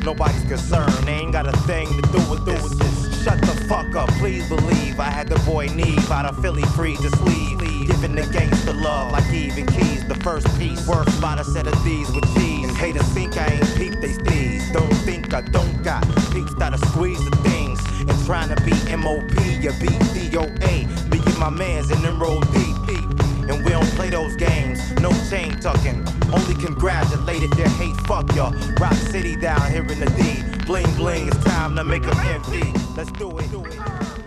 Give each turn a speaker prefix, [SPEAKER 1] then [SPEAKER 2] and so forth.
[SPEAKER 1] nobody's concerned. They ain't got a thing to do with this. Shut the fuck up, please believe. I had the boy Neve out of Philly free to sleeve. Giving the gangster love like Eve and Keys. The first piece worth about a set of D's with cheese. And haters think I ain't peep, they steez. Don't think I don't got peeps that'll squeeze the things. And trying to be M.O.P. you beat D.O.A. Me and my mans in them roll deep. And we don't play those games, no chain tucking. Only congratulate if you hate, fuck ya. Rock City down here in the D. Bling bling, it's time to make them envy. Let's do it.